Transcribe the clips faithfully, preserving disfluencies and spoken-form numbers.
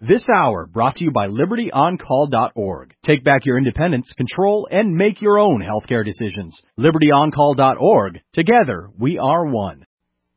This hour brought to you by Liberty On Call dot org. Take back your independence, control, and make your own healthcare decisions. Liberty On Call dot org. Together, we are one.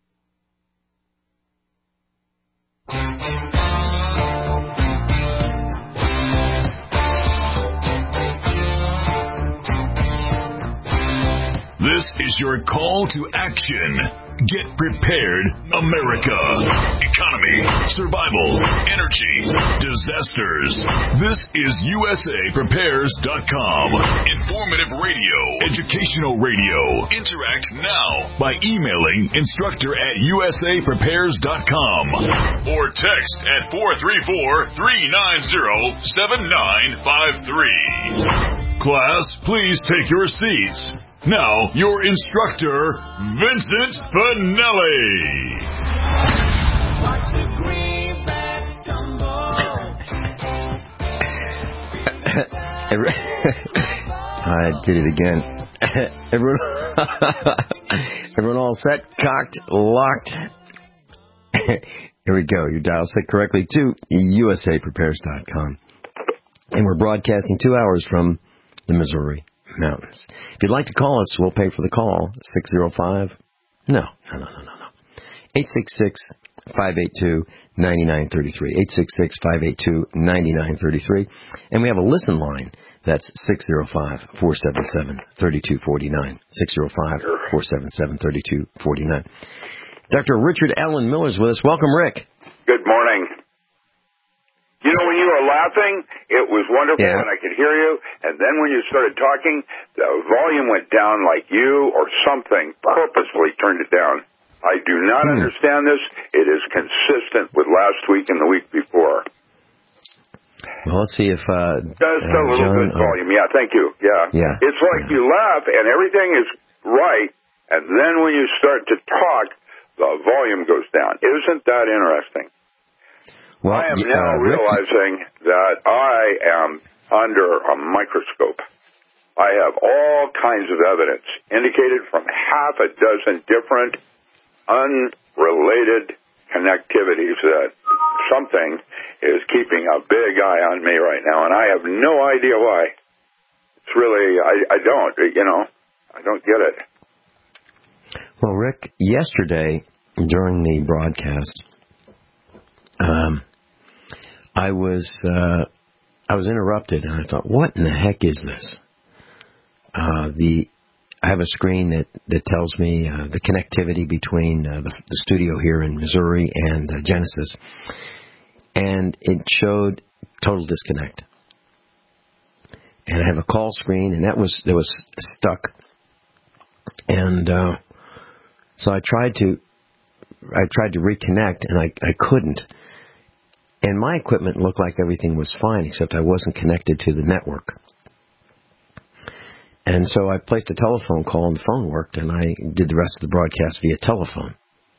This is your call to action. Get prepared, America. Economy, survival, energy, disasters. This is U S A Prepares dot com. Informative radio, educational radio. Interact now by emailing instructor at U S A Prepares dot com or text at four three four, three nine zero, seven nine five three. Class, please take your seats. Now, your instructor, Vincent Finelli. Watch the greenback tumble. I did it again. Everyone, everyone all set, cocked, locked. Here we go. You dial set correctly to U S A Prepares dot com. And we're broadcasting two hours from the Missouri Mountains. If you'd like to call us, we'll pay for the call. six oh five No, no, no, no, no, no. eight six six, five eight two, nine nine three three. eight six six, five eight two, nine nine three three. And we have a listen line. That's six oh five, four seven seven, three two four nine. six oh five, four seven seven, three two four nine. Doctor Richard Allen Miller's with us. Welcome, Rick. Good morning. You know, when you were laughing, it was wonderful, yeah. and I could hear you. And then when you started talking, the volume went down like you or something purposely turned it down. I do not hmm. understand this. It is consistent with last week and the week before. Well, let's see if... Uh, Just uh, a little John, bit volume. Yeah, thank you. Yeah. yeah. It's like yeah. you laugh, and everything is right, and then when you start to talk, the volume goes down. Isn't that interesting? Well, I am uh, now Rick, realizing that I am under a microscope. I have all kinds of evidence indicated from half a dozen different unrelated connectivities that something is keeping a big eye on me right now, and I have no idea why. It's really, I, I don't, you know, I don't get it. Well, Rick, yesterday during the broadcast, Um, I was uh, I was interrupted, and I thought, "What in the heck is this?" Uh, the I have a screen that, that tells me uh, the connectivity between uh, the, the studio here in Missouri and uh, Genesis, and it showed total disconnect. And I have a call screen, and that was that was stuck. And uh, so I tried to I tried to reconnect, and I I couldn't. And my equipment looked like everything was fine, except I wasn't connected to the network. And so I placed a telephone call, and the phone worked, and I did the rest of the broadcast via telephone.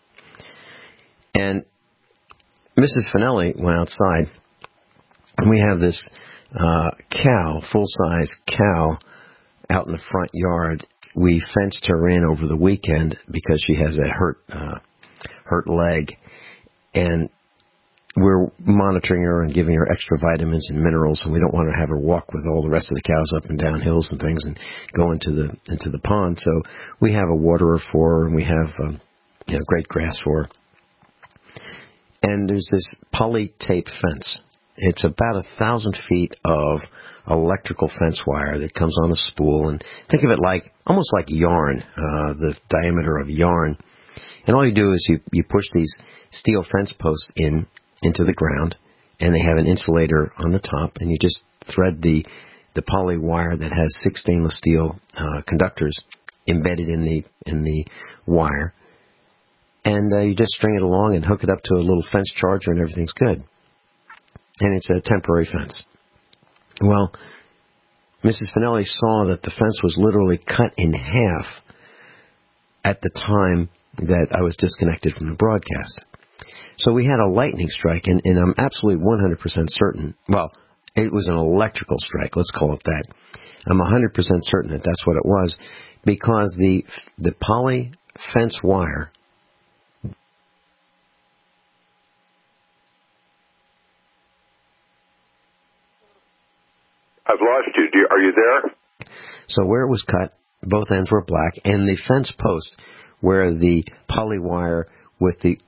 And Missus Finelli went outside, and we have this uh, cow, full-size cow, out in the front yard. We fenced her in over the weekend because she has a hurt, uh, hurt leg, and we're monitoring her and giving her extra vitamins and minerals, and we don't want to have her walk with all the rest of the cows up and down hills and things and go into the into the pond. So we have a waterer for her, and we have um, you know, great grass for her. And there's this poly tape fence. It's about a thousand feet of electrical fence wire that comes on a spool, and think of it like almost like yarn, uh, the diameter of yarn. And all you do is you you push these steel fence posts in. into the ground, and they have an insulator on the top, and you just thread the the poly wire that has six stainless steel uh, conductors embedded in the in the wire, and uh, you just string it along and hook it up to a little fence charger, and everything's good. And it's a temporary fence. Well, Missus Finelli saw that the fence was literally cut in half at the time that I was disconnected from the broadcast. So we had a lightning strike, and, and I'm absolutely one hundred percent certain, well, it was an electrical strike, let's call it that. I'm one hundred percent certain that that's what it was, because the the poly fence wire I've lost you. Do you. Are you there? So where it was cut, both ends were black, and the fence post where the poly wire with the...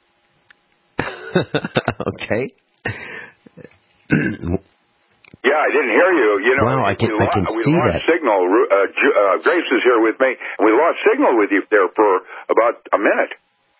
okay. Yeah, I didn't hear you. You know, wow, I can, we, I can lost, we see lost that. signal. Uh, uh, Grace is here with me, and we lost signal with you there for about a minute.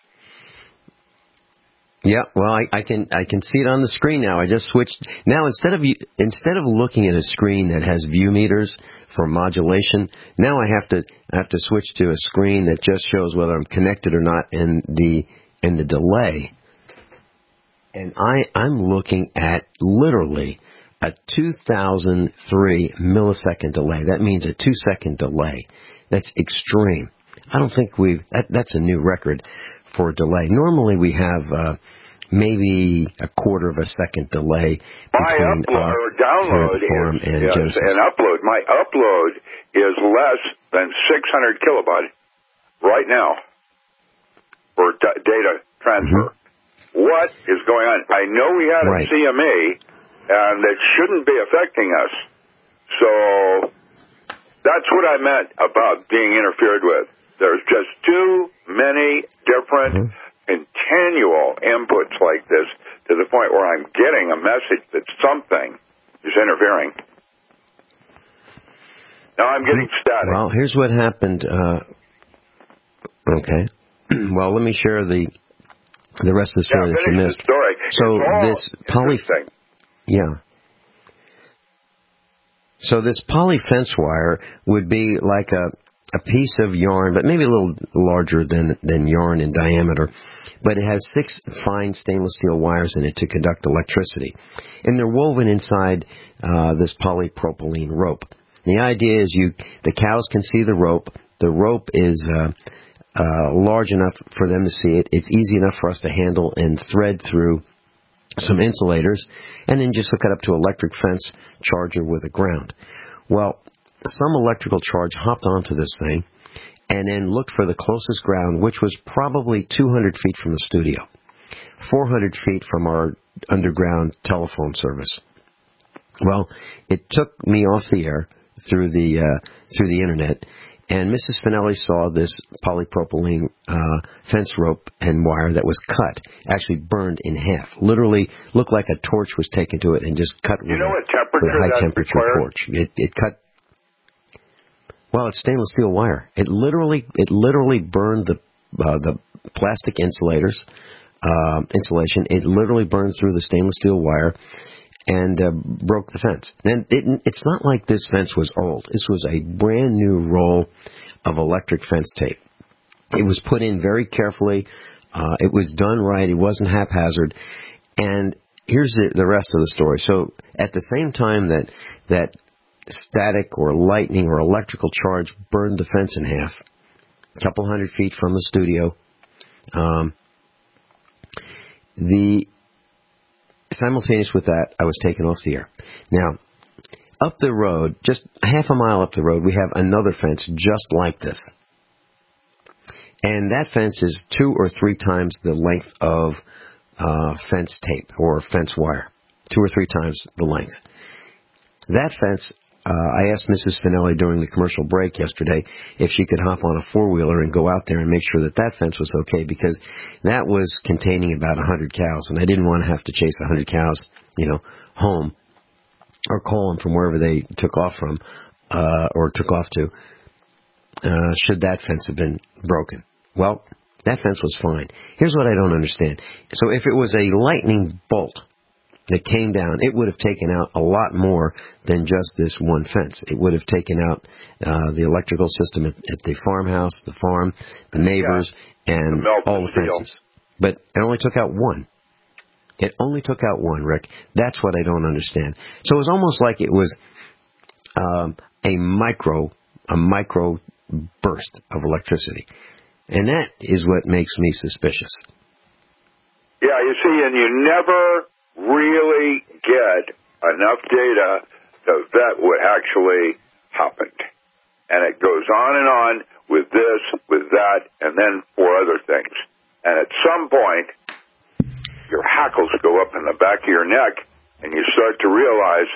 Yeah, well, I, I can I can see it on the screen now. I just switched. Now, instead of you, instead of looking at a screen that has view meters for modulation, now I have to I have to switch to a screen that just shows whether I'm connected or not and the and the delay. And I I'm looking at literally a two thousand three millisecond delay. That means a two second delay. That's extreme. I don't think we've that, that's a new record for delay. Normally we have uh, maybe a quarter of a second delay between my upload us or download here at the farm is, and yes, Genesis. and upload. My upload is less than six hundred kilobyte right now for d- data transfer. Mm-hmm. What is going on? I know we had a right. C M E, and it shouldn't be affecting us. So that's what I meant about being interfered with. There's just too many different mm-hmm. continual inputs like this to the point where I'm getting a message that something is interfering. Now I'm getting static. Well, here's what happened. Uh, okay. Well, let me share the the rest of the story yeah, that you missed. The story. So this poly, yeah. So this poly fence wire would be like a a piece of yarn, but maybe a little larger than than yarn in diameter. But it has six fine stainless steel wires in it to conduct electricity, and they're woven inside uh, this polypropylene rope. The idea is you the cows can see the rope. The rope is uh, uh, large enough for them to see it. It's easy enough for us to handle and thread through some insulators, and then just hook it up to an electric fence charger with a ground. Well, some electrical charge hopped onto this thing and then looked for the closest ground, which was probably two hundred feet from the studio, four hundred feet from our underground telephone service. Well, it took me off the air through the uh, through the internet, and Missus Finelli saw this polypropylene uh, fence rope and wire that was cut, actually burned in half. Literally looked like a torch was taken to it and just cut you with, know a, what temperature with a high that's temperature required? torch. It, it cut. Well, it's stainless steel wire. It literally it literally burned the uh, the plastic insulators uh, insulation. It literally burned through the stainless steel wire and uh, broke the fence. And it, it's not like this fence was old. This was a brand new roll of electric fence tape. It was put in very carefully. Uh, it was done right. It wasn't haphazard. And here's the, the rest of the story. So at the same time that that static or lightning or electrical charge burned the fence in half, a couple hundred feet from the studio, um, the simultaneous with that, I was taken off the air. Now, up the road, just half a mile up the road, we have another fence just like this. And that fence is two or three times the length of uh, fence tape or fence wire. Two or three times the length. That fence, uh, I asked Missus Finelli during the commercial break yesterday if she could hop on a four-wheeler and go out there and make sure that that fence was okay, because that was containing about one hundred cows, and I didn't want to have to chase one hundred cows, you know, home or call them from wherever they took off from uh, or took off to, uh, should that fence have been broken. Well, that fence was fine. Here's what I don't understand. So if it was a lightning bolt that came down, it would have taken out a lot more than just this one fence. It would have taken out uh, the electrical system at, at the farmhouse, the farm, the neighbors, yeah. and the all the fences. But it only took out one. It only took out one, Rick. That's what I don't understand. So it was almost like it was um, a micro, a micro burst of electricity. And that is what makes me suspicious. Yeah, you see, and you never really get enough data to vet what actually happened. And it goes on and on with this, with that, and then four other things. And at some point, your hackles go up in the back of your neck, and you start to realize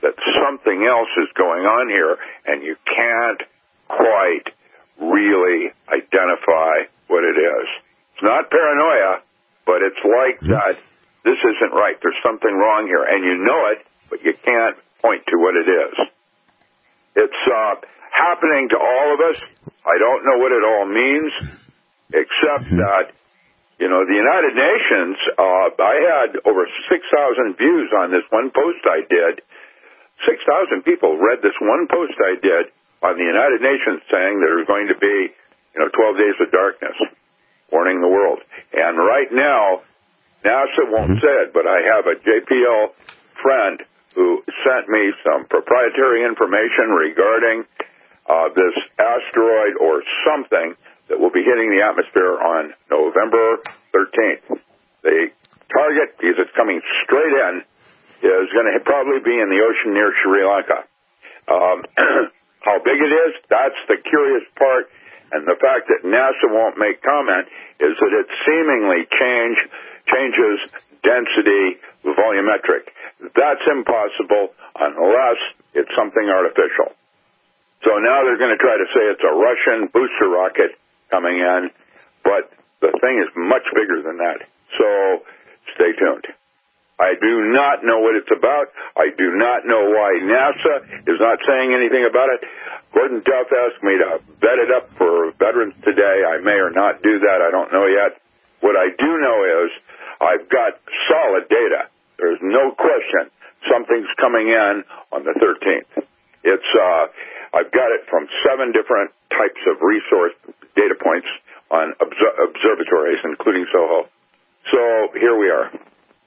that something else is going on here, and you can't quite really identify what it is. It's not paranoia, but it's like mm-hmm. that this isn't right. There's something wrong here, and you know it, but you can't point to what it is. It's uh, happening to all of us. I don't know what it all means, except mm-hmm. that, you know, the United Nations, uh, I had over six thousand views on this one post I did. six thousand people read this one post I did on the United Nations saying there's going to be, you know, twelve days of darkness, warning the world. And right now, NASA won't mm-hmm. say it, but I have a J P L friend who sent me some proprietary information regarding uh, this asteroid or something that will be hitting the atmosphere on November thirteenth. The target, because it's coming straight in, is going to probably be in the ocean near Sri Lanka. Um, how big it is, that's the curious part, and the fact that NASA won't make comment is that it seemingly change changes density volumetric. That's impossible unless it's something artificial. So now they're going to try to say it's a Russian booster rocket coming in, but the thing is much bigger than that. So stay tuned. I do not know what it's about. I do not know why NASA is not saying anything about it. Gordon Duff asked me to vet it up for Veterans today. I may or not do that. I don't know yet. What I do know is I've got solid data. There's no question something's coming in on the thirteenth. It's uh, I've got it from seven different types of resource data points on obs- observatories, including SOHO. So here we are.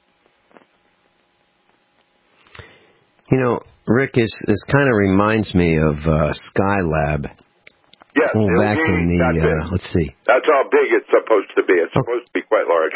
You know, Rick, this, this kind of reminds me of uh, Skylab. Yes, oh, back in the, uh, let's see. That's how big it's supposed to be. It's oh. supposed to be quite large.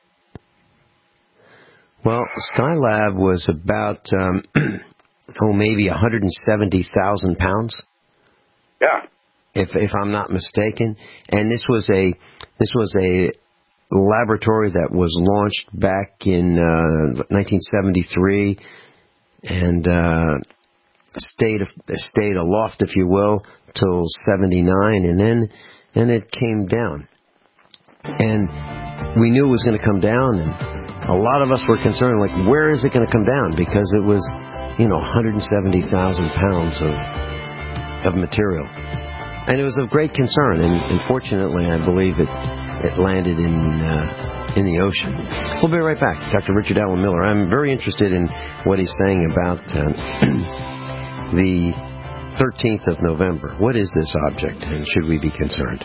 Well, Skylab was about, um, oh, maybe one hundred seventy thousand pounds. Yeah. If if I'm not mistaken. And this was a this was a laboratory that was launched back in uh, nineteen seventy-three and uh, stayed stayed aloft, if you will, till seventy-nine, and then then it came down. And we knew it was going to come down, and a lot of us were concerned, like, where is it going to come down? Because it was, you know, one hundred seventy thousand pounds of of material. And it was of great concern, and, and fortunately, I believe it it landed in uh, in the ocean. We'll be right back. Doctor Richard Allen Miller. I'm very interested in what he's saying about uh, the thirteenth of November. What is this object, and should we be concerned?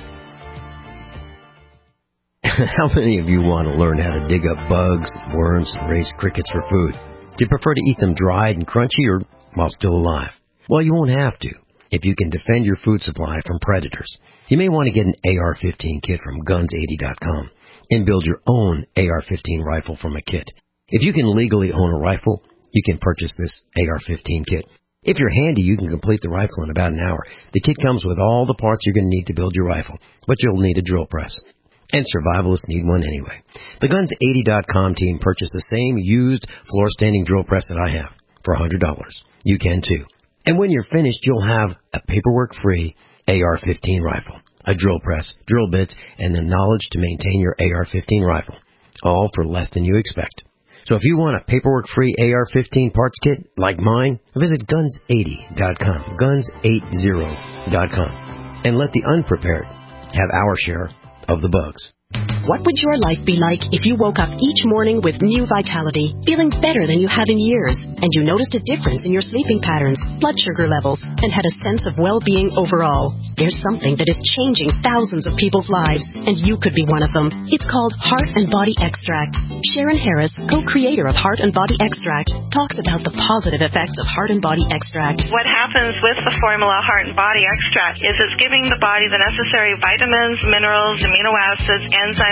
How many of you want to learn how to dig up bugs, worms, and raise crickets for food? Do you prefer to eat them dried and crunchy or while still alive? Well, you won't have to if you can defend your food supply from predators. You may want to get an A R fifteen kit from guns eighty dot com and build your own A R fifteen rifle from a kit. If you can legally own a rifle, you can purchase this A R fifteen kit. If you're handy, you can complete the rifle in about an hour. The kit comes with all the parts you're going to need to build your rifle, but you'll need a drill press. And survivalists need one anyway. The guns eighty dot com team purchased the same used floor-standing drill press that I have for one hundred dollars. You can too. And when you're finished, you'll have a paperwork-free A R fifteen rifle, a drill press, drill bits, and the knowledge to maintain your A R fifteen rifle, all for less than you expect. So if you want a paperwork-free A R fifteen parts kit like mine, visit guns eighty dot com, guns eighty dot com, and let the unprepared have our share of the bugs. What would your life be like if you woke up each morning with new vitality, feeling better than you have in years, and you noticed a difference in your sleeping patterns, blood sugar levels, and had a sense of well-being overall? There's something that is changing thousands of people's lives, and you could be one of them. It's called Heart and Body Extract. Sharon Harris, co-creator of Heart and Body Extract, talks about the positive effects of Heart and Body Extract. What happens with the formula Heart and Body Extract is it's giving the body the necessary vitamins, minerals, amino acids, enzymes,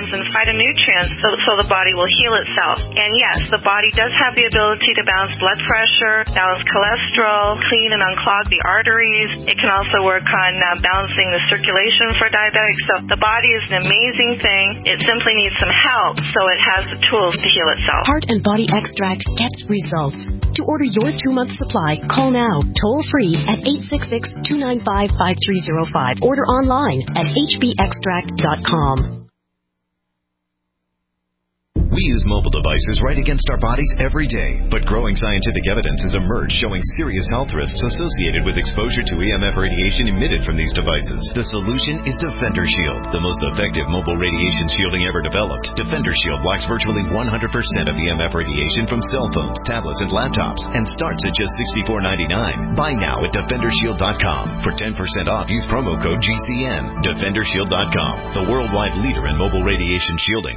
enzymes and phytonutrients so, so the body will heal itself. And yes, the body does have the ability to balance blood pressure, balance cholesterol, clean and unclog the arteries. It can also work on uh, balancing the circulation for diabetics. So the body is an amazing thing. It simply needs some help so it has the tools to heal itself. Heart and Body Extract gets results. To order your two-month supply, call now, toll-free at eight six six, two nine five, five three zero five. Order online at h b extract dot com. We use mobile devices right against our bodies every day, but growing scientific evidence has emerged showing serious health risks associated with exposure to E M F radiation emitted from these devices. The solution is Defender Shield, the most effective mobile radiation shielding ever developed. Defender Shield blocks virtually one hundred percent of E M F radiation from cell phones, tablets, and laptops, and starts at just sixty-four ninety-nine. Buy now at defender shield dot com. For ten percent off, use promo code G C N. defender shield dot com, the worldwide leader in mobile radiation shielding.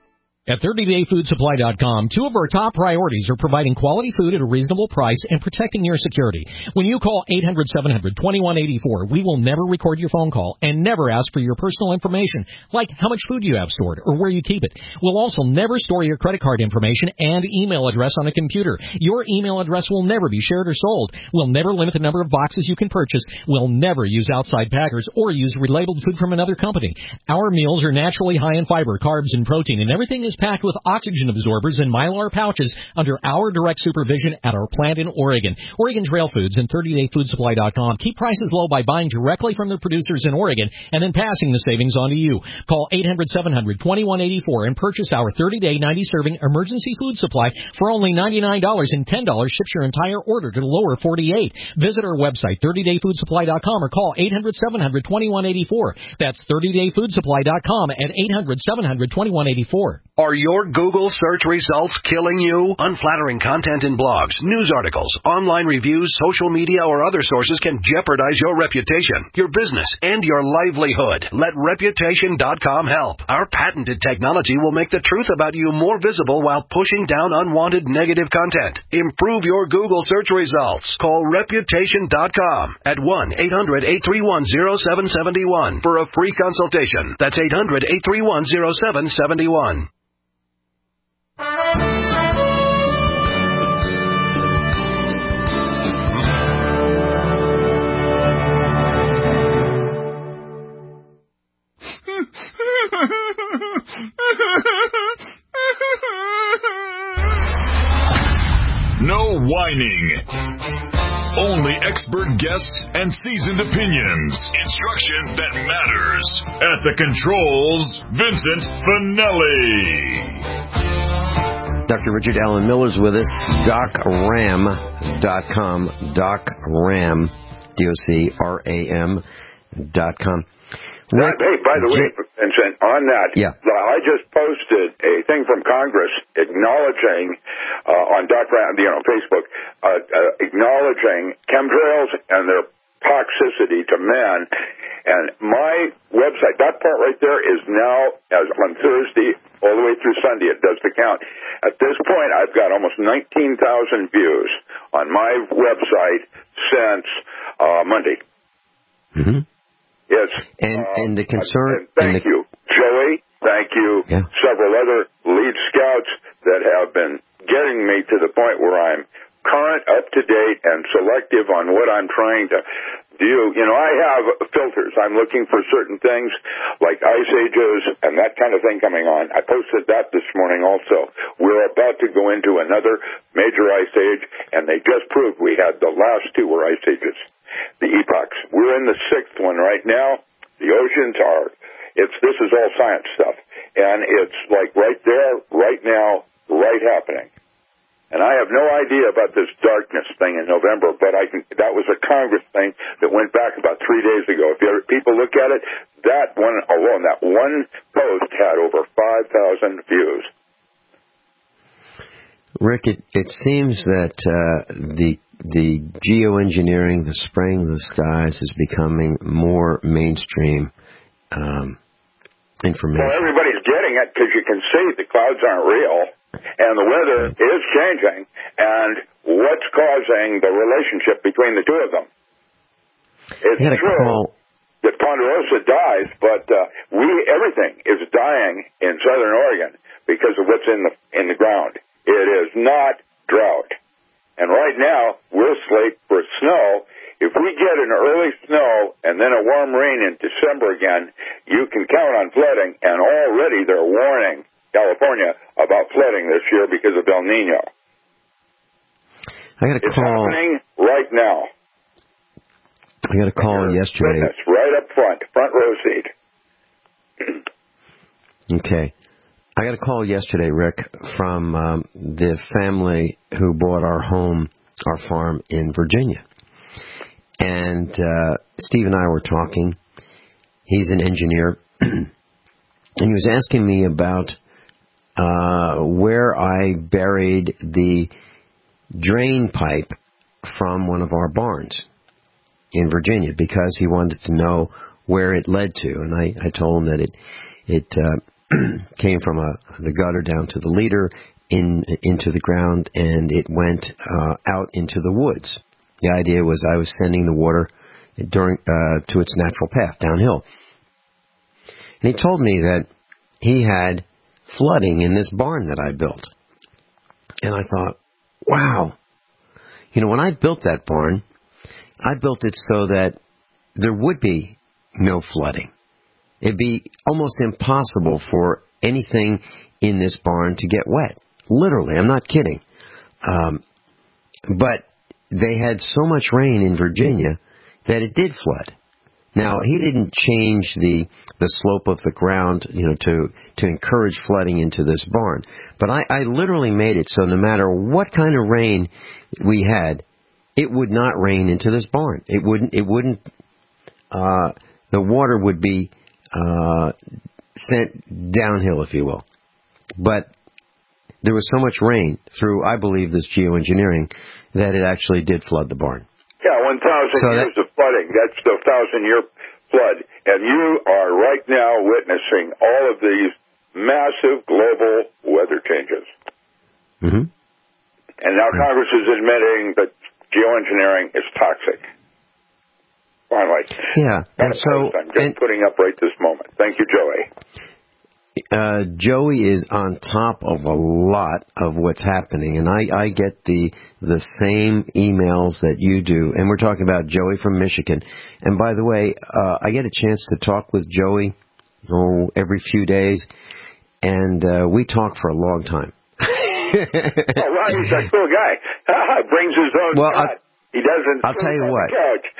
At thirty day food supply dot com, two of our top priorities are providing quality food at a reasonable price and protecting your security. When you call eight hundred, seven hundred, twenty-one eighty-four, we will never record your phone call and never ask for your personal information, like how much food you have stored or where you keep it. We'll also never store your credit card information and email address on a computer. Your email address will never be shared or sold. We'll never limit the number of boxes you can purchase. We'll never use outside packers or use relabeled food from another company. Our meals are naturally high in fiber, carbs, and protein, and everything is packed with oxygen absorbers and Mylar pouches under our direct supervision at our plant in Oregon. Oregon Trail Foods and thirty day food supply dot com keep prices low by buying directly from the producers in Oregon and then passing the savings on to you. Call eight hundred, seven hundred, twenty-one eighty-four and purchase our thirty day, ninety serving emergency food supply for only ninety-nine dollars, and ten dollars ships your entire order to the lower forty-eight. Visit our website, thirty day food supply dot com, or call eight hundred, seven hundred, twenty-one eighty-four. That's thirty day food supply dot com at eight hundred, seven hundred, twenty-one eighty-four. Are your Google search results killing you? Unflattering content in blogs, news articles, online reviews, social media, or other sources can jeopardize your reputation, your business, and your livelihood. Let reputation dot com help. Our patented technology will make the truth about you more visible while pushing down unwanted negative content. Improve your Google search results. Call reputation dot com at one eight hundred, eight three one, zero seven seven one for a free consultation. That's eight hundred, eight three one, zero seven seven one. No whining. Only expert guests and seasoned opinions. Instruction that matters. At the controls, Vincent Finelli. Doctor Richard Allen Miller's with us. doc ram dot com. doc ram, D O C R A M dot com. Rick, hey, by the way, Vincent, on that, yeah. I just posted a thing from Congress acknowledging uh, on Doc Ram, you know, Facebook, uh, uh, acknowledging chemtrails and their toxicity to man. And my website, that part right there, is now, as on Thursday, all the way through Sunday, it does the count. At this point, I've got almost nineteen thousand views on my website since uh, Monday. Mm-hmm. Yes. And, uh, and the concern... And thank and the, you, Joey. Thank you, yeah. several other lead scouts that have been getting me to the point where I'm current, up-to-date, and selective on what I'm trying to do. You know, I have filters. I'm looking for certain things like ice ages and that kind of thing coming on. I posted that this morning also. We're about to go into another major ice age, and they just proved we had the last two were ice ages. The epochs. We're in the sixth one right now. The oceans are, it's, this is all science stuff. And it's like right there, right now, right happening. And I have no idea about this darkness thing in November, but I can, that was a Congress thing that went back about three days ago. If you ever, people look at it, that one alone, that one post had over five thousand views. Rick, it, it seems that uh, the the geoengineering, the spraying of the skies is becoming more mainstream um, information. Well, everybody's getting it because you can see the clouds aren't real, and the weather is changing, and what's causing the relationship between the two of them? It's I got a true call. that Ponderosa dies, but uh, we everything is dying in southern Oregon because of what's in the in the ground. It is not drought. And right now, we're slate for snow. If we get an early snow and then a warm rain in December again, you can count on flooding. And already they're warning California about flooding this year because of El Nino. I got a it's call. It's happening right now. I got a call yesterday. Witness, right up front, front row seat. Okay. I got a call yesterday, Rick, from um, the family who bought our home, our farm in Virginia. And uh, Steve and I were talking. He's an engineer. And he was asking me about uh, where I buried the drain pipe from one of our barns in Virginia, because he wanted to know where it led to. And I, I told him that it it uh, came from a, the gutter down to the leader, in into the ground, and it went uh, out into the woods. The idea was I was sending the water during uh, to its natural path, downhill. And he told me that he had flooding in this barn that I built. And I thought, wow. You know, when I built that barn, I built it so that there would be no flooding. It'd be almost impossible for anything in this barn to get wet. Literally, I'm not kidding. Um, but they had so much rain in Virginia that it did flood. Now, he didn't change the the slope of the ground, you know, to to encourage flooding into this barn. But I, I literally made it so no matter what kind of rain we had, it would not rain into this barn. It wouldn't. It wouldn't. Uh, the water would be uh, sent downhill, if you will. But there was so much rain through, I believe, this geoengineering that it actually did flood the barn. Yeah, one thousand so years that, of flooding. That's the thousand-year flood. And you are right now witnessing all of these massive global weather changes. Mm-hmm. And now mm-hmm. Congress is admitting that geoengineering is toxic. Finally. Yeah, and so... I'm just and, putting up right this moment. Thank you, Joey. Uh, Joey is on top of a lot of what's happening, and I, I get the the same emails that you do. And we're talking about Joey from Michigan. And by the way, uh, I get a chance to talk with Joey oh, every few days, and uh, we talk for a long time. Oh, well, he's a cool guy. Brings his own well, cot. I'll, he doesn't. I'll tell you what.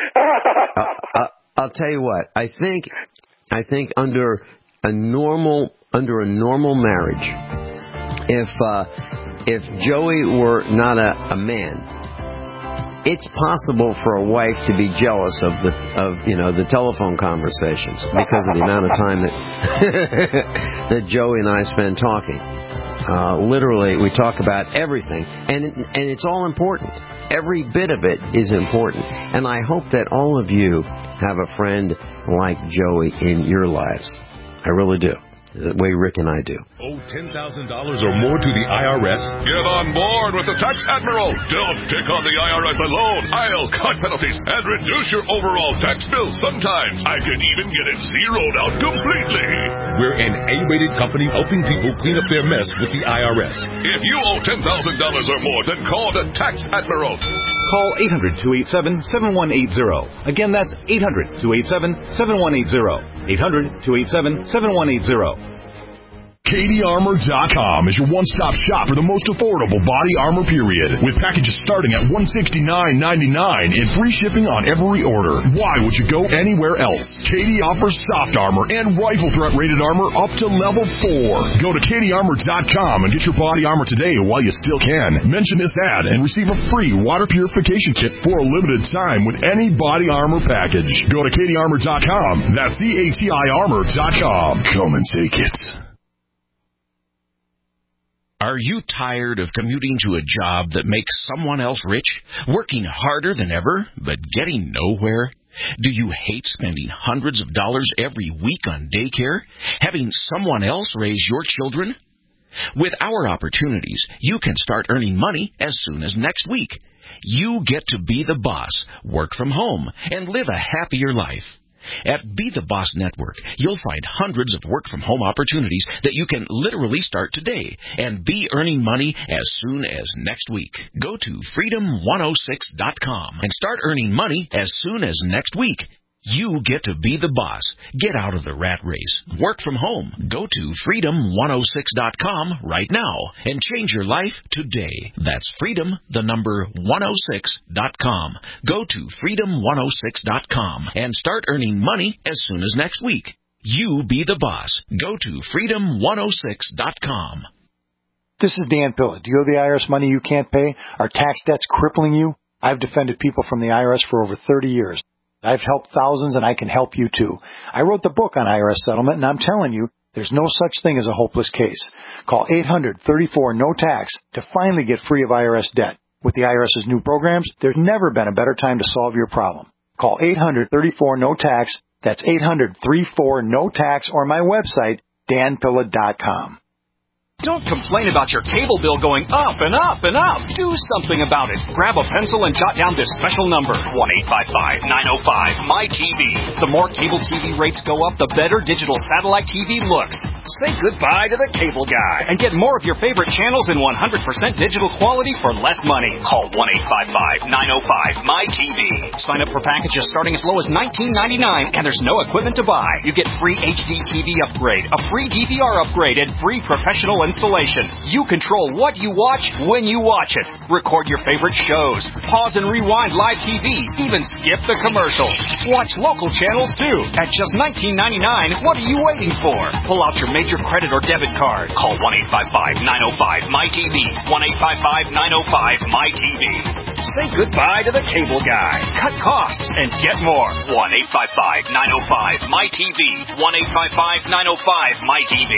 I'll, I'll, I'll tell you what. I think I think under a normal. Under a normal marriage, if uh, if Joey were not a, a man, it's possible for a wife to be jealous of the of you know the telephone conversations because of the amount of time that that Joey and I spend talking. Uh, literally, we talk about everything, and it, and it's all important. Every bit of it is important, and I hope that all of you have a friend like Joey in your lives. I really do. The way Rick and I do. Owe ten thousand dollars or more to the I R S? Get on board with the Tax Admiral. Don't pick on the I R S alone. I'll cut penalties and reduce your overall tax bill. Sometimes I can even get it zeroed out completely. We're an A-rated company helping people clean up their mess with the I R S. If you owe ten thousand dollars or more, then call the Tax Admiral. Call eight hundred, two eight seven, seven one eight zero. Again, that's eight hundred, two eight seven, seven one eight zero. eight hundred, two eight seven, seven one eight zero. Cady Armor dot com is your one-stop shop for the most affordable body armor, period. With packages starting at one hundred sixty-nine ninety-nine and free shipping on every order. Why would you go anywhere else? Cady offers soft armor and rifle threat rated armor up to level four. Go to Cady Armor dot com and get your body armor today while you still can. Mention this ad and receive a free water purification kit for a limited time with any body armor package. Go to Cady Armor dot com. That's C A T I Armor dot com. Come and take it. Are you tired of commuting to a job that makes someone else rich, working harder than ever, but getting nowhere? Do you hate spending hundreds of dollars every week on daycare, having someone else raise your children? With our opportunities, you can start earning money as soon as next week. You get to be the boss, work from home, and live a happier life. At Be the Boss Network, you'll find hundreds of work-from-home opportunities that you can literally start today and be earning money as soon as next week. Go to freedom one oh six dot com and start earning money as soon as next week. You get to be the boss. Get out of the rat race. Work from home. Go to freedom one oh six dot com right now and change your life today. That's freedom, the number one oh six dot com. Go to freedom one oh six dot com and start earning money as soon as next week. You be the boss. Go to freedom one oh six dot com. This is Dan Pilla. Do you owe the I R S money you can't pay? Are tax debts crippling you? I've defended people from the I R S for over thirty years. I've helped thousands, and I can help you, too. I wrote the book on I R S settlement, and I'm telling you, there's no such thing as a hopeless case. Call eight hundred thirty-four no tax to finally get free of I R S debt. With the IRS's new programs, there's never been a better time to solve your problem. Call eight hundred thirty-four no tax. That's eight hundred thirty-four no tax, or my website, dan pilla dot com. Don't complain about your cable bill going up and up and up. Do something about it. Grab a pencil and jot down this special number, one eight five five nine oh five M Y T V. The more cable T V rates go up, the better digital satellite T V looks. Say goodbye to the cable guy and get more of your favorite channels in one hundred percent digital quality for less money. Call one eight five five nine oh five M Y T V. Sign up for packages starting as low as nineteen ninety-nine, and there's no equipment to buy. You get free H D T V upgrade, a free D V R upgrade, and free professional installation. You control what you watch when you watch it. Record your favorite shows. Pause and rewind live T V. Even skip the commercials. Watch local channels too. At just nineteen ninety-nine, what are you waiting for? Pull out your major credit or debit card. Call one eight five five nine oh five M Y T V. one eight five five nine oh five M Y T V. Say goodbye to the cable guy. Cut costs and get more. one eight five five nine oh five M Y T V. one eight five five nine oh five M Y T V.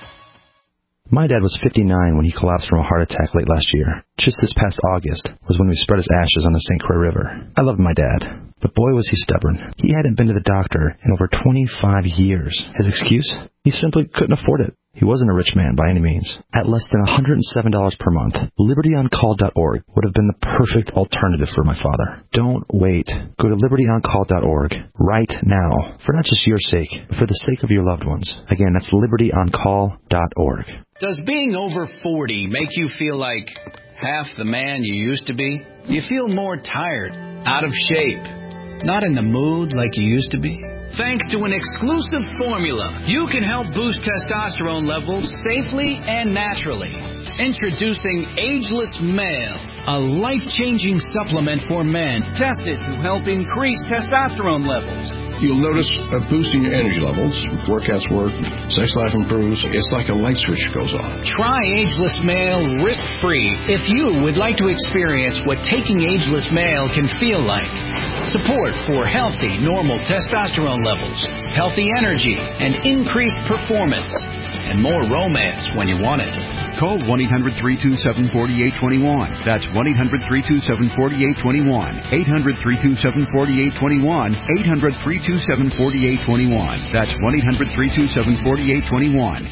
My dad was fifty-nine when he collapsed from a heart attack late last year. Just this past August was when we spread his ashes on the Saint Croix River. I loved my dad, but boy was he stubborn. He hadn't been to the doctor in over twenty-five years. His excuse? He simply couldn't afford it. He wasn't a rich man by any means. At less than one hundred seven dollars per month, liberty on call dot org would have been the perfect alternative for my father. Don't wait. Go to liberty on call dot org right now, for not just your sake, but for the sake of your loved ones. Again, that's liberty on call dot org. Does being over forty make you feel like half the man you used to be? You feel more tired, out of shape, not in the mood like you used to be? Thanks to an exclusive formula, you can help boost testosterone levels safely and naturally. Introducing Ageless Male, a life-changing supplement for men tested to help increase testosterone levels. You'll notice a boost in your energy levels, workouts work, sex life improves. It's like a light switch goes on. Try Ageless Male risk-free if you would like to experience what taking Ageless Male can feel like. Support for healthy, normal testosterone levels, healthy energy, and increased performance, and more romance when you want it. Call one eight hundred three two seven four eight two one. That's one eight hundred three two seven four eight two one. eight hundred three two seven four eight two one. eight hundred three two seven four eight two one. That's one eight hundred three two seven four eight two one.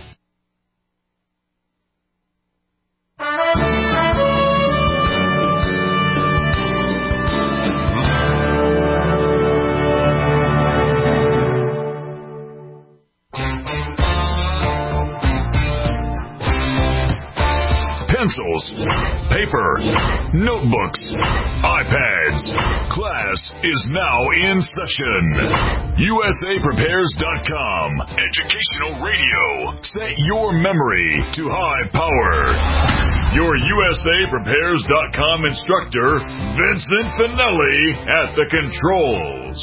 Pencils, paper, notebooks, iPads. Class is now in session. U S A Prepares dot com. Educational radio. Set your memory to high power. Your U S A Prepares dot com instructor, Vincent Finelli, at the controls.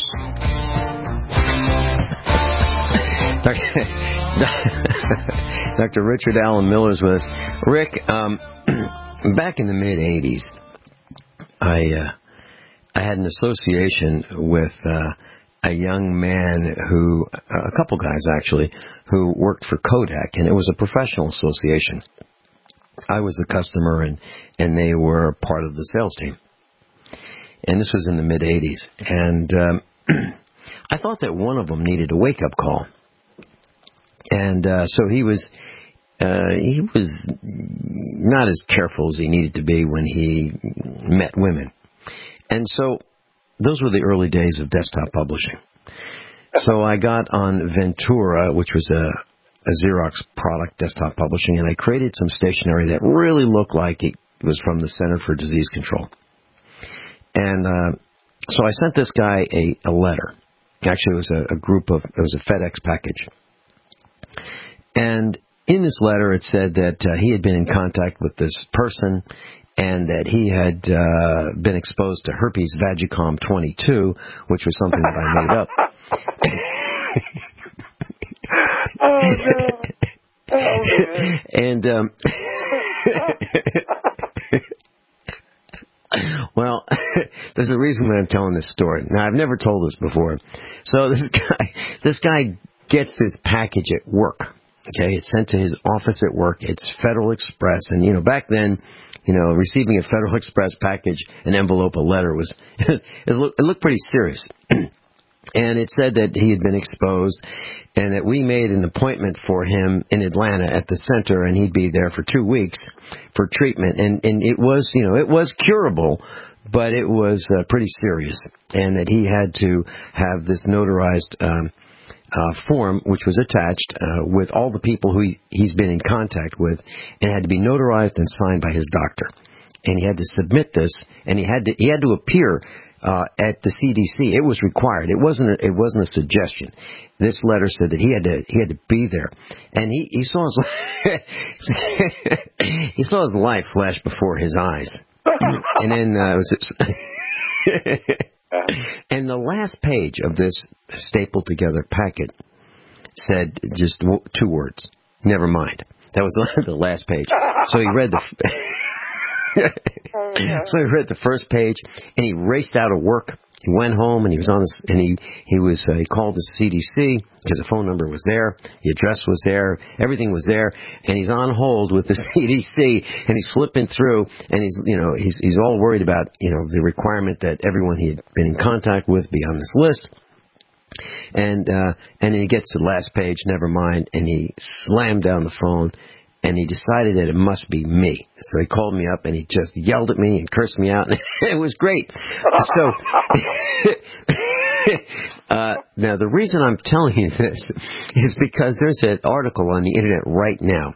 Doctor Richard Allen Miller is with us. Rick, um, back in the mid eighties, I uh, I had an association with uh, a young man who, a couple guys actually, who worked for Kodak, and it was a professional association. I was the customer, and, and they were part of the sales team. And this was in the mid eighties. And um, I thought that one of them needed a wake-up call. And uh, so he was uh, he was not as careful as he needed to be when he met women. And so those were the early days of desktop publishing. So I got on Ventura, which was a, a Xerox product, desktop publishing, and I created some stationery that really looked like it was from the Center for Disease Control. And uh, so I sent this guy a, a letter. Actually, it was a, a group of, it was a FedEx package. And in this letter, it said that uh, he had been in contact with this person and that he had uh, been exposed to herpes vagicom twenty-two, which was something that I made up. Oh, no. Oh, man. And, um, well, there's a reason why I'm telling this story. Now, I've never told this before. So this guy, this guy gets this package at work. Okay, it's sent to his office at work. It's Federal Express, and you know, back then, you know, receiving a Federal Express package, an envelope, a letter was it looked, it looked pretty serious. And it said that he had been exposed, and that we made an appointment for him in Atlanta at the center, and he'd be there for two weeks for treatment. And and it was, you know, it was curable, but it was uh, pretty serious, and that he had to have this notarized Um, Uh, form, which was attached uh, with all the people who he, he's been in contact with, and had to be notarized and signed by his doctor. And he had to submit this, and he had to he had to appear uh, at the C D C. It was required. It wasn't a, it wasn't a suggestion. This letter said that he had to he had to be there, and he he saw his he saw his life flash before his eyes, and then uh, it was. And the last page of this stapled together packet said just w- two words. Never mind. That was the last page. So he read the so he read the first page, and he raced out of work. He went home, and he was on this, and he he was uh, he called the C D C because the phone number was there, the address was there, everything was there, and he's on hold with the C D C, and he's flipping through, and he's you know he's he's all worried about you know the requirement that everyone he had been in contact with be on this list, and uh, and then he gets to the last page, never mind, and he slammed down the phone. And he decided that it must be me. So he called me up and he just yelled at me and cursed me out. And it was great. So, uh, now the reason I'm telling you this is because there's an article on the internet right now.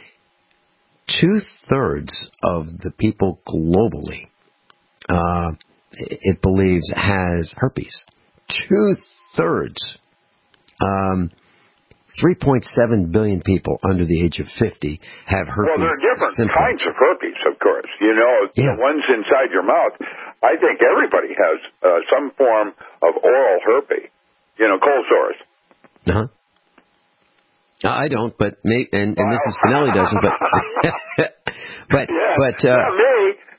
Two-thirds of the people globally, uh, it believes, has herpes. Two-thirds. Um... three point seven billion people under the age of fifty have herpes. Well, there are different symptoms. kinds of herpes, of course. You know, yeah. The ones inside your mouth. I think everybody has uh, some form of oral herpes. You know, cold sores. Uh-huh. I don't, but me and, and Missus Finelli doesn't. But but yeah, but uh, not me.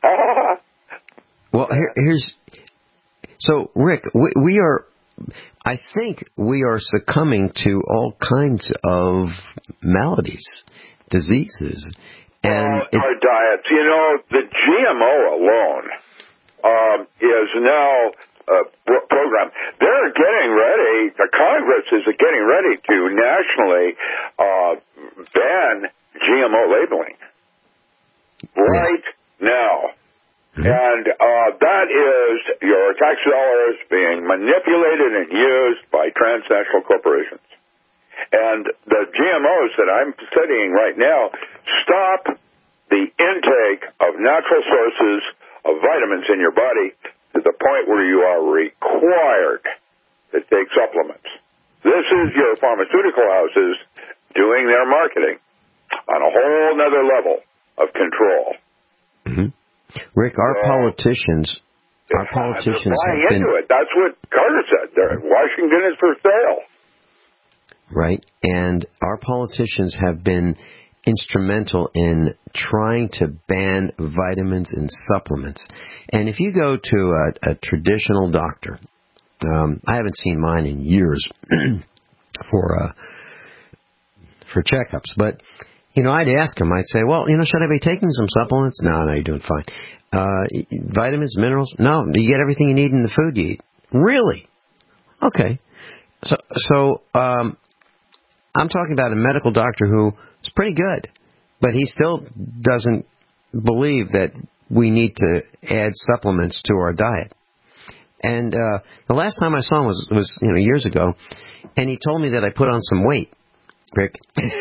Well, here, here's so Rick. We, we are. I think we are succumbing to all kinds of maladies, diseases, and uh, our diets. You know, the G M O alone um, is now a program. They're getting ready. The Congress is getting ready to nationally uh, ban G M O labeling right yes. now. Mm-hmm. And uh, that is your tax dollars being manipulated and used by transnational corporations. And the G M Os that I'm studying right now stop the intake of natural sources of vitamins in your body to the point where you are required to take supplements. This is your pharmaceutical houses doing their marketing on a whole nother level of control. Mm-hmm. Rick, our uh, politicians, our politicians buying have been into it. That's what Carter said. There, Washington is for sale. Right, and our politicians have been instrumental in trying to ban vitamins and supplements. And if you go to a, a traditional doctor, um, I haven't seen mine in years for uh, for checkups, but. You know, I'd ask him, I'd say, well, you know, should I be taking some supplements? No, no, you're doing fine. Uh, vitamins, minerals? No, you get everything you need in the food you eat. Really? Okay. So, so um, I'm talking about a medical doctor who is pretty good, but he still doesn't believe that we need to add supplements to our diet. And uh, the last time I saw him was, was you know years ago, and he told me that I put on some weight, Rick.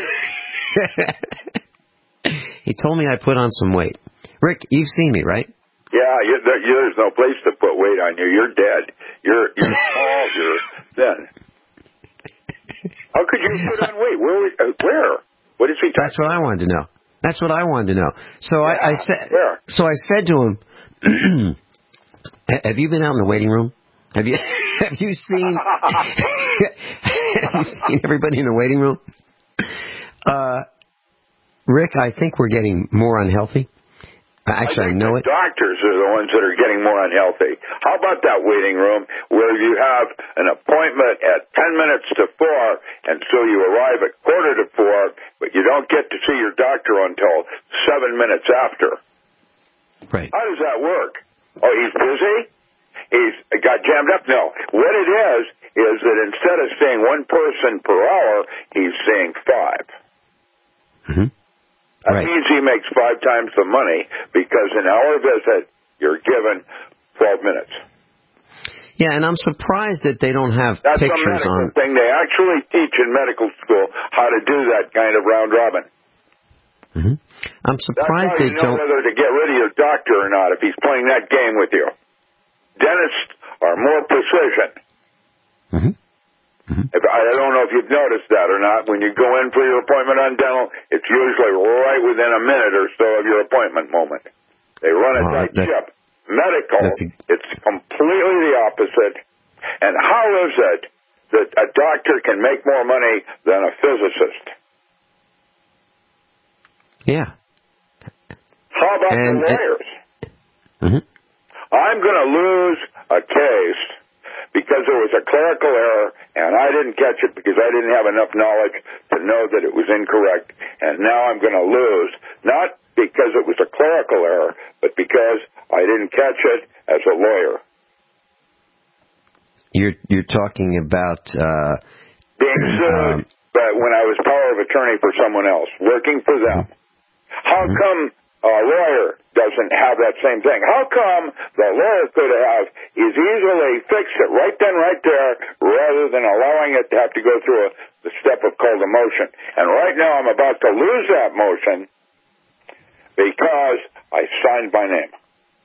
He told me I put on some weight. Rick, you've seen me, right? Yeah, you, there, you, there's no place to put weight on you. You're dead. You're you're small. You're thin. How could you put on weight? Where? Uh, where? What is he talking That's what I wanted to know. That's what I wanted to know. So yeah, I, I said. Where? So I said to him, "Have you been out in the waiting room? Have you have you seen have you seen everybody in the waiting room?" Uh, Rick, I think we're getting more unhealthy. Actually, I, I know the it. Doctors are the ones that are getting more unhealthy. How about that waiting room where you have an appointment at ten minutes to four, and so you arrive at quarter to four, but you don't get to see your doctor until seven minutes after? Right. How does that work? Oh, he's busy? He's got jammed up? No. What it is, is that instead of seeing one person per hour, he's seeing five. Mm-hmm. That right. means he makes five times the money because in our visit, you're given twelve minutes. Yeah, and I'm surprised that they don't have That's pictures a medical on. thing. They actually teach in medical school how to do that kind of round robin. Mm-hmm. I'm surprised That's how they you know don't. whether to get rid of your doctor or not if he's playing that game with you. Dentists are more precision. Mm-hmm. Mm-hmm. If, I don't know if you've noticed that or not. When you go in for your appointment on dental, it's usually right within a minute or so of your appointment moment. They run a tight ship. Medical, a... it's completely the opposite. And how is it that a doctor can make more money than a physicist? Yeah. How about and, the lawyers? And... Mm-hmm. I'm going to lose a case because there was a clerical error, and I didn't catch it because I didn't have enough knowledge to know that it was incorrect, and now I'm going to lose, not because it was a clerical error, but because I didn't catch it as a lawyer. You're you're talking about uh, being sued, um, but when I was power of attorney for someone else, working for them. How mm-hmm. come a lawyer doesn't have that same thing? How come the lawyer could have is easily fixed it right then, right there, rather than allowing it to have to go through a, the step of called a motion? And right now I'm about to lose that motion because I signed my name.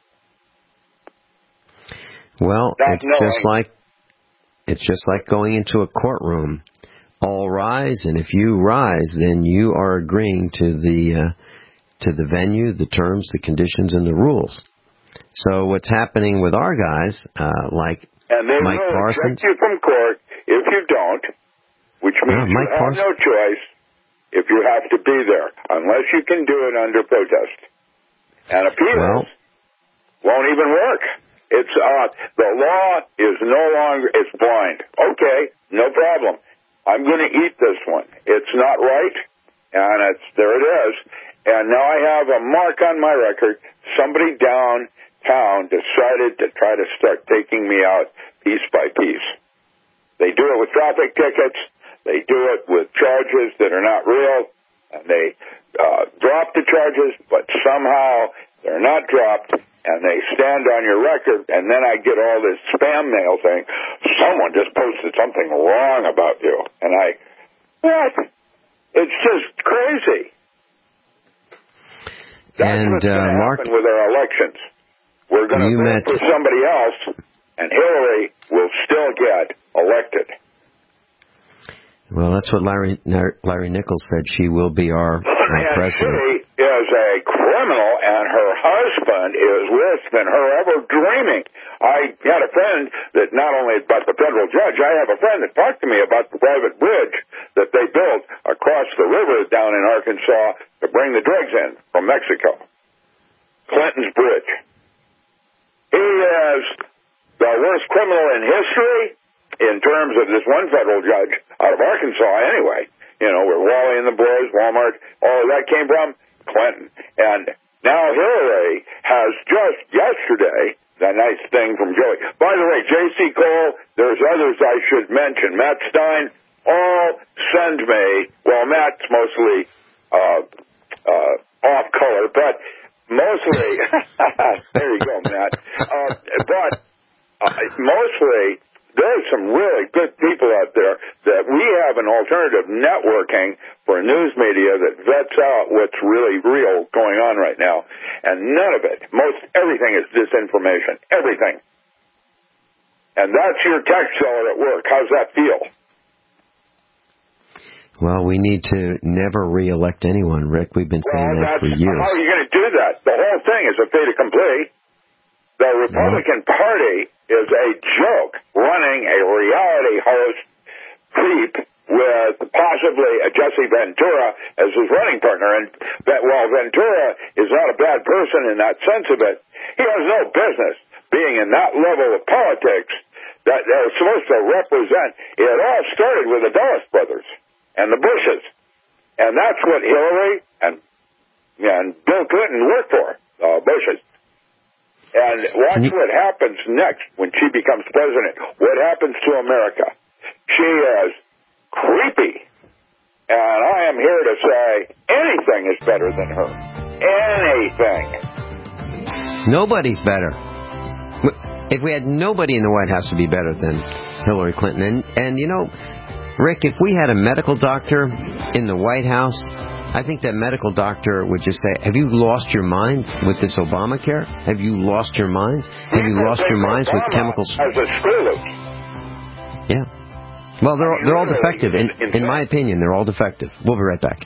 Well, Not it's knowing. just like it's just like going into a courtroom. All rise, and if you rise, then you are agreeing to the uh, to the venue, the terms, the conditions, and the rules. So what's happening with our guys, uh, like and they Mike will Parsons, eject you from court if you don't, which means uh, you Mike have Parsons, no choice if you have to be there, unless you can do it under protest. And appeals well, won't even work. It's uh, the law is no longer, it's blind. Okay, no problem. I'm going to eat this one. It's not right, and it's there it is. And now I have a mark on my record. Somebody downtown decided to try to start taking me out piece by piece. They do it with traffic tickets. They do it with charges that are not real. And they uh, drop the charges, but somehow they're not dropped, and they stand on your record. And then I get all this spam mail saying, someone just posted something wrong about you. And I, what? It's just crazy. That's and, what's going to uh, Mark, happen with our elections. We're going to vote met... for somebody else, and Hillary will still get elected. Well, that's what Larry Larry Nichols said. She will be our, our and president. She is a criminal, and her husband is worse than her ever dreaming. I had a friend that not only about the federal judge, I have a friend that talked to me about the private bridge that they built across the river down in Arkansas to bring the drugs in from Mexico. Clinton's Bridge. He is the worst criminal in history in terms of this one federal judge out of Arkansas anyway. You know, where Wally and the boys, Walmart, all of that came from, Clinton. And now Hillary has just yesterday, the nice thing from Joey. By the way, J C. Cole, there's others I should mention. Matt Stein, all send me, well, Matt's mostly uh, uh, off color, but mostly, there you go, Matt. Uh, but uh, mostly, there's some really good people out there that we have an alternative networking for news media that vets out what's really real going on right now. And none of it, most everything is disinformation. Everything. And that's your tax seller at work. How's that feel? Well, we need to never re-elect anyone, Rick. We've been saying well, that for years. How are you going to do that? The whole thing is a fait accompli. The Republican yeah. Party is a joke, running a reality host creep with possibly a Jesse Ventura as his running partner. And that while Ventura is not a bad person in that sense of it, he has no business being in that level of politics that they're supposed to represent. It all started with the Dulles brothers and the Bushes. And that's what Hillary and, and Bill Clinton worked for, uh, Bushes. And watch you... what happens next when she becomes president. What happens to America? She is creepy. And I am here to say anything is better than her. Anything. Nobody's better. If we had nobody in the White House to be better than Hillary Clinton. And, and you know, Rick, if we had a medical doctor in the White House, I think that medical doctor would just say, have you lost your mind with this Obamacare? Have you lost your minds? Have you lost your minds with chemicals? As a screw. Yeah. Well, they're, they're all defective. In, in my opinion, they're all defective. We'll be right back.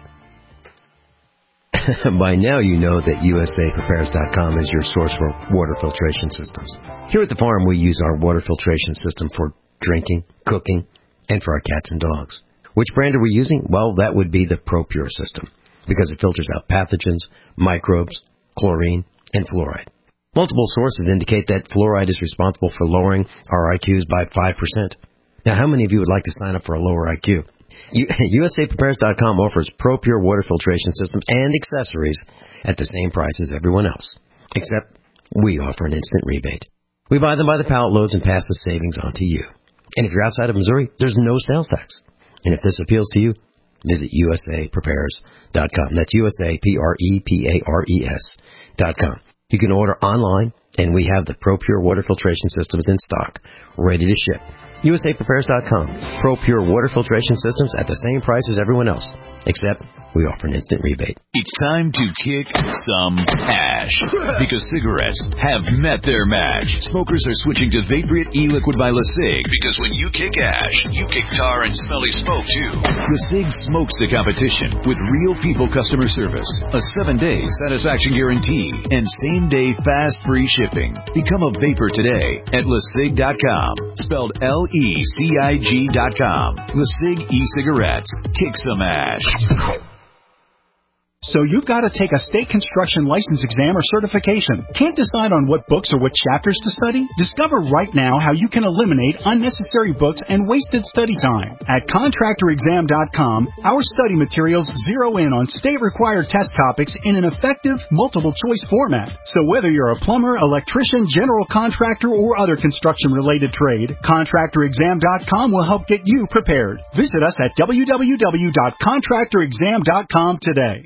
By now you know that U S A Prepares dot com is your source for water filtration systems. Here at the farm, we use our water filtration system for drinking, cooking, and for our cats and dogs. Which brand are we using? Well, that would be the ProPure system, because it filters out pathogens, microbes, chlorine, and fluoride. Multiple sources indicate that fluoride is responsible for lowering our I Qs by five percent. Now, how many of you would like to sign up for a lower I Q? U S A Prepares dot com offers ProPure water filtration systems and accessories at the same price as everyone else, except we offer an instant rebate. We buy them by the pallet loads and pass the savings on to you. And if you're outside of Missouri, there's no sales tax. And if this appeals to you, visit U S A Prepares dot com. That's U S A P R E P A R E S dot com. You can order online, and we have the ProPure water filtration systems in stock, ready to ship. U S A Prepares dot com. ProPure water filtration systems at the same price as everyone else, except we offer an instant rebate. It's time to kick some ash, because cigarettes have met their match. Smokers are switching to Vaporite e-liquid by LeSig, because when you kick ash, you kick tar and smelly smoke too. LeSig smokes the competition with real people customer service, a seven-day satisfaction guarantee, and same-day fast free shipping. Become a vapor today at LeSig dot com, spelled L E C I G dot com. LeSig e-cigarettes. Kick some ash. So you've got to take a state construction license exam or certification. Can't decide on what books or what chapters to study? Discover right now how you can eliminate unnecessary books and wasted study time. At contractor exam dot com, our study materials zero in on state-required test topics in an effective, multiple-choice format. So whether you're a plumber, electrician, general contractor, or other construction-related trade, contractor exam dot com will help get you prepared. Visit us at w w w dot contractor exam dot com today.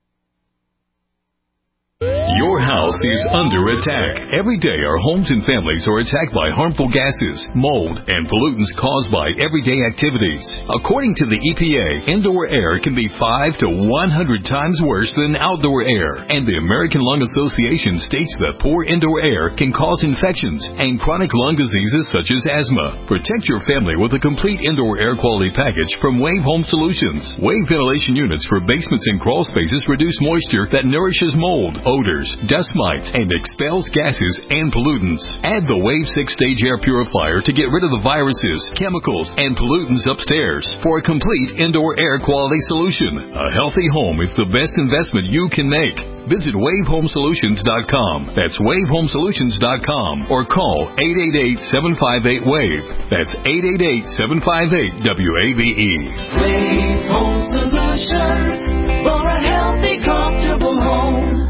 Your house is under attack. Every day our homes and families are attacked by harmful gases, mold, and pollutants caused by everyday activities. According to the E P A, indoor air can be five to one hundred times worse than outdoor air. And the American Lung Association states that poor indoor air can cause infections and chronic lung diseases such as asthma. Protect your family with a complete indoor air quality package from Wave Home Solutions. Wave ventilation units for basements and crawl spaces reduce moisture that nourishes mold, odors, dust mites, and expels gases and pollutants. Add the Wave six-stage air purifier to get rid of the viruses, chemicals, and pollutants upstairs for a complete indoor air quality solution. A healthy home is the best investment you can make. Visit wave home solutions dot com. That's wave home solutions dot com or call eight eight eight, seven five eight, WAVE. That's eight eight eight, seven five eight, W A V E. Wave Home Solutions for a healthy, comfortable home.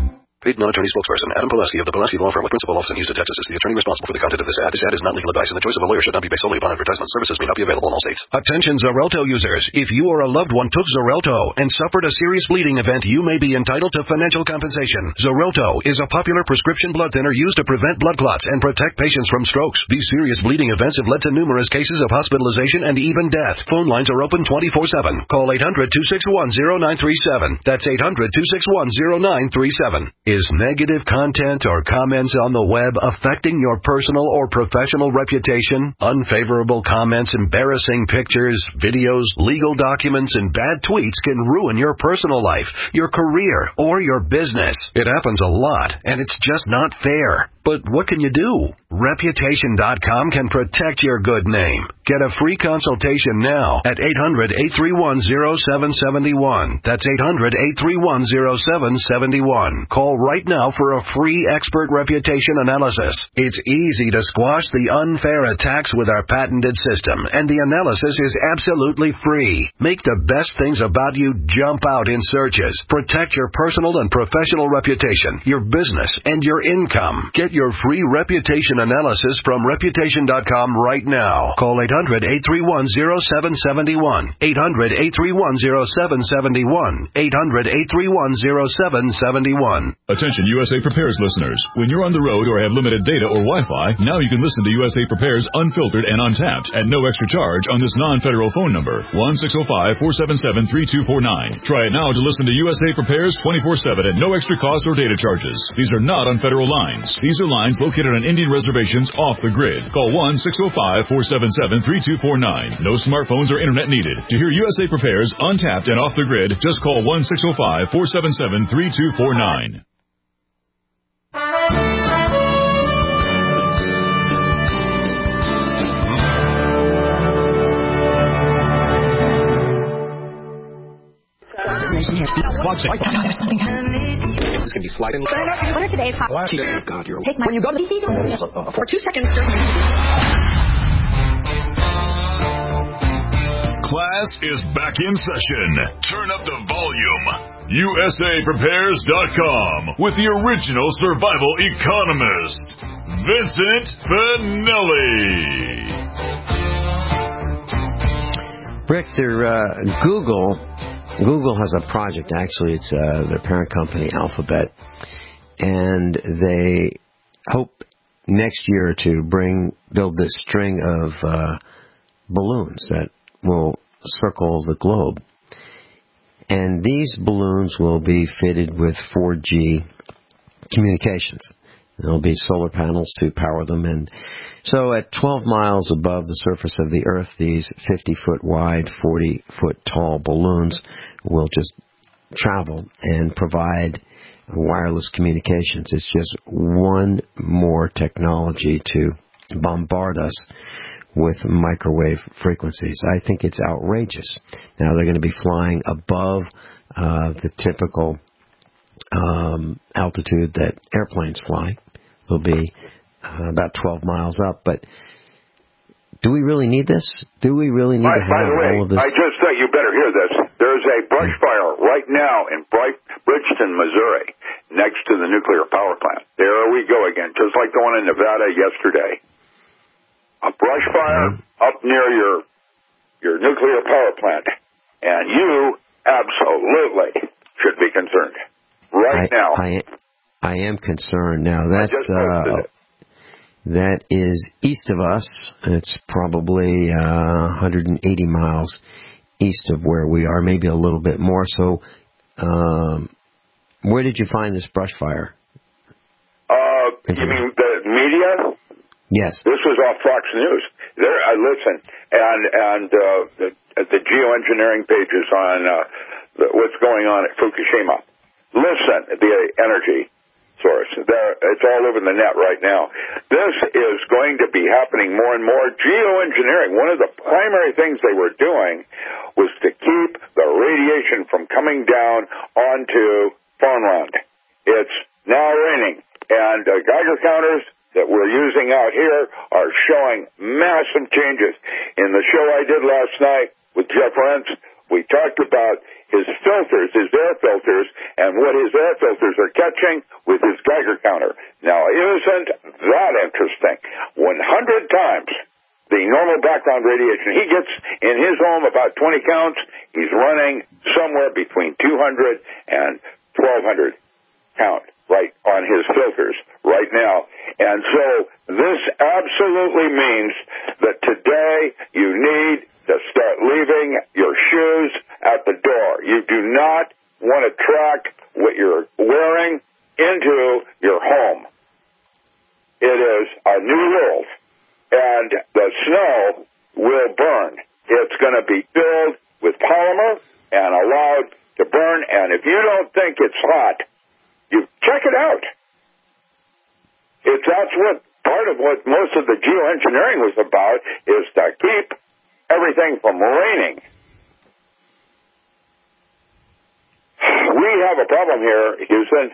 Paid non-attorney spokesperson Adam Pulaski of the Pulaski Law Firm with principal office in Houston, Texas is the attorney responsible for the content of this ad. This ad is not legal advice, and the choice of a lawyer should not be based solely upon advertisement. Services may not be available in all states. Attention Xarelto users. If you or a loved one took Xarelto and suffered a serious bleeding event, you may be entitled to financial compensation. Xarelto is a popular prescription blood thinner used to prevent blood clots and protect patients from strokes. These serious bleeding events have led to numerous cases of hospitalization and even death. Phone lines are open twenty-four seven. Call eight hundred, two six one, zero nine three seven. That's eight hundred, two six one, zero nine three seven. Is negative content or comments on the web affecting your personal or professional reputation? Unfavorable comments, embarrassing pictures, videos, legal documents, and bad tweets can ruin your personal life, your career, or your business. It happens a lot, and it's just not fair. But what can you do? Reputation dot com can protect your good name. Get a free consultation now at eight hundred, eight three one, zero seven seven one. That's eight hundred, eight three one, zero seven seven one. Call right now for a free expert reputation analysis. It's easy to squash the unfair attacks with our patented system, and the analysis is absolutely free. Make the best things about you jump out in searches. Protect your personal and professional reputation, your business, and your income. Get your free reputation analysis from reputation dot com right now. Call eight hundred, eight three one, zero seven seven one. eight hundred, eight three one, zero seven seven one. eight hundred, eight three one, zero seven seven one. Attention U S A Prepares listeners. When you're on the road or have limited data or Wi-Fi, now you can listen to U S A Prepares unfiltered and untapped at no extra charge on this non-federal phone number, one six zero five, four seven seven, three two four nine. Try it now to listen to U S A Prepares twenty-four seven at no extra cost or data charges. These are not on federal lines. These are lines located on Indian reservations off the grid. Call one six zero five, four seven seven, three two four nine. No smartphones or internet needed. To hear U S A Prepares untapped and off the grid, just call one six zero five, four seven seven, three two four nine. This is going to be sliding. What are today's hot? Oh, God, you're Take my, when you go to the for two seconds. Class is back in session. Turn up the volume. U S A Prepares dot com with the original survival economist, Vincent Finelli. Rick, their uh, Google... Google has a project, actually, it's uh, their parent company, Alphabet, and they hope next year to bring build this string of uh, balloons that will circle the globe. And these balloons will be fitted with four G communications. There'll be solar panels to power them. And so at twelve miles above the surface of the Earth, these fifty-foot wide, forty-foot tall balloons will just travel and provide wireless communications. It's just one more technology to bombard us with microwave frequencies. I think it's outrageous. Now they're going to be flying above uh, the typical um, altitude that airplanes fly. They'll be uh, about twelve miles up. But do we really need this? Do we really need by, to have by the way, all of this? I just think you better hear this. There's a brush fire right now in Bright, Bridgeton, Missouri, next to the nuclear power plant. There we go again, just like the one in Nevada yesterday. A brush fire up near your your nuclear power plant, and you absolutely should be concerned right I, now. I, I am concerned now. That's uh, that is east of us. It's probably uh, one hundred eighty miles east of where we are, maybe a little bit more. So, um, where did you find this brush fire? Uh, you mean the media? Yes. This was off Fox News. There, I listen, and and uh, the, the geoengineering pages on uh, the, what's going on at Fukushima. Listen, the energy source. There, it's all over the net right now. This is going to be happening more and more. Geoengineering. One of the primary things they were doing was to keep the radiation from coming down onto farmland. It's now raining, and uh, Geiger counters that we're using out here are showing massive changes. In the show I did last night with Jeff Rentz, we talked about his filters, his air filters, and what his air filters are catching with his Geiger counter. Now, isn't that interesting? one hundred times the normal background radiation. He gets in his home about twenty counts. He's running somewhere between two hundred and twelve hundred count right on his filters right now. And so this absolutely means that today you need to start leaving your shoes at the door. You do not want to track what you're wearing into your home. It is a new world, and the snow will burn. It's going to be filled with polymer and allowed to burn, and if you don't think it's hot, you check it out. It's, that's what part of what most of the geoengineering was about, is to keep everything from raining. We have a problem here, Houston.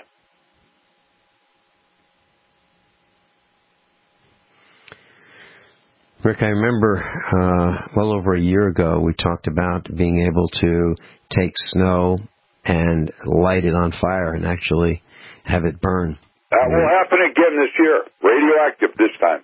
Rick, I remember uh, well over a year ago we talked about being able to take snow and light it on fire and actually have it burn. That will happen again this year. Radioactive this time.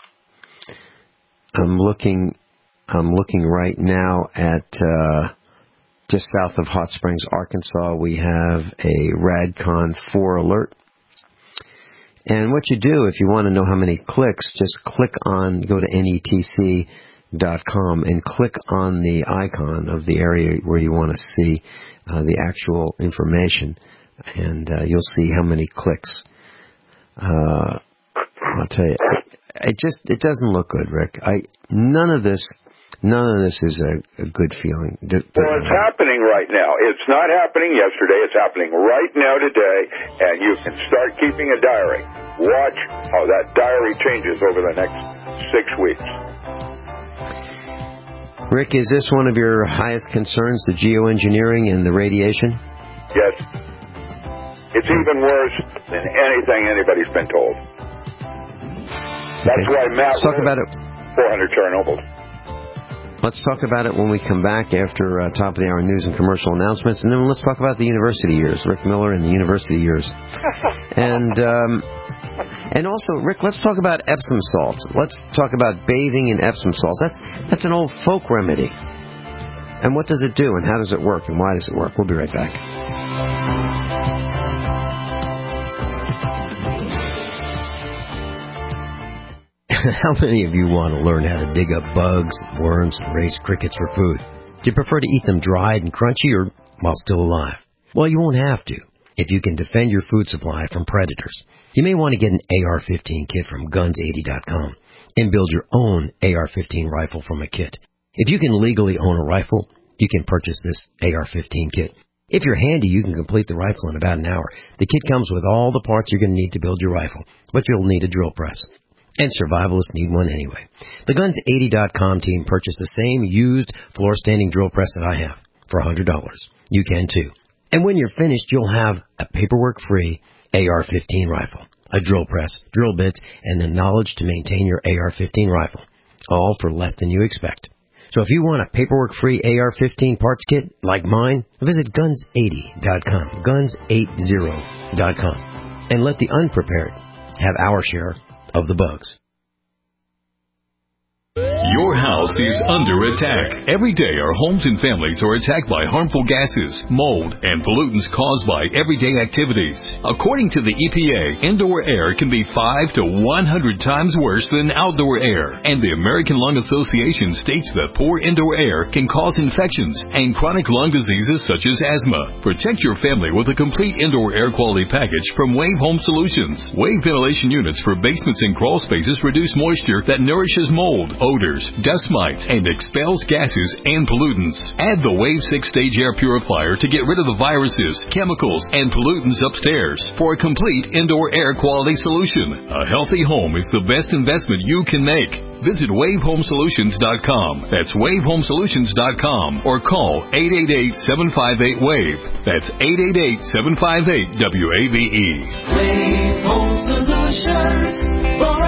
I'm looking. I'm looking right now at uh, just south of Hot Springs, Arkansas. We have a RadCon four alert. And what you do, if you want to know how many clicks, just click on, go to N E T C dot com and click on the icon of the area where you want to see uh, the actual information, and uh, you'll see how many clicks. Uh, I'll tell you, it just it doesn't look good, Rick. I none of this. None of this is a, a good feeling. Well, it's happening right now. It's not happening yesterday. It's happening right now today, and you can start keeping a diary. Watch how that diary changes over the next six weeks. Rick, is this one of your highest concerns, the geoengineering and the radiation? Yes. It's even worse than anything anybody's been told. That's okay. why Matt Let's talk about it. four hundred Chernobyl. Let's talk about it when we come back after uh, top of the hour news and commercial announcements, and then let's talk about the university years, Rick Miller and the university years, and um, and also Rick, let's talk about Epsom salts. Let's talk about bathing in Epsom salts. That's that's an old folk remedy, and what does it do, and how does it work, and why does it work? We'll be right back. How many of you want to learn how to dig up bugs, worms, and raise crickets for food? Do you prefer to eat them dried and crunchy or while still alive? Well, you won't have to if you can defend your food supply from predators. You may want to get an A R fifteen kit from guns eighty dot com and build your own A R fifteen rifle from a kit. If you can legally own a rifle, you can purchase this A R fifteen kit. If you're handy, you can complete the rifle in about an hour. The kit comes with all the parts you're going to need to build your rifle, but you'll need a drill press. And survivalists need one anyway. The guns eighty dot com team purchased the same used floor-standing drill press that I have for one hundred dollars. You can too. And when you're finished, you'll have a paperwork-free A R fifteen rifle, a drill press, drill bits, and the knowledge to maintain your A R fifteen rifle, all for less than you expect. So if you want a paperwork-free A R fifteen parts kit like mine, visit guns eighty dot com, guns eighty dot com, and let the unprepared have our share of the bugs. Your house is under attack. Every day our homes and families are attacked by harmful gases, mold, and pollutants caused by everyday activities. According to the E P A, indoor air can be five to one hundred times worse than outdoor air. And the American Lung Association states that poor indoor air can cause infections and chronic lung diseases such as asthma. Protect your family with a complete indoor air quality package from Wave Home Solutions. Wave ventilation units for basements and crawl spaces reduce moisture that nourishes mold, odors, dust mites, and expels gases and pollutants. Add the Wave six-stage air purifier to get rid of the viruses, chemicals, and pollutants upstairs for a complete indoor air quality solution. A healthy home is the best investment you can make. Visit wave home solutions dot com. That's wave home solutions dot com or call eight eight eight, seven five eight, WAVE. That's eight eight eight, seven five eight, W A V E. Wave Home Solutions.